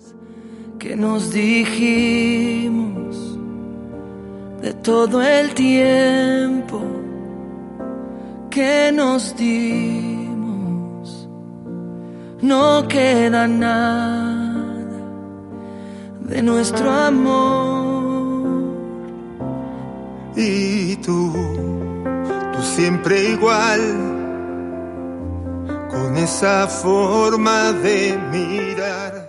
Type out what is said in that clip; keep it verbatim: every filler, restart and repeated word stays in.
que nos dijimos de todo el tiempo que nos dimos. No queda nada de nuestro amor. Y tú, tú siempre igual, con esa forma de mirar.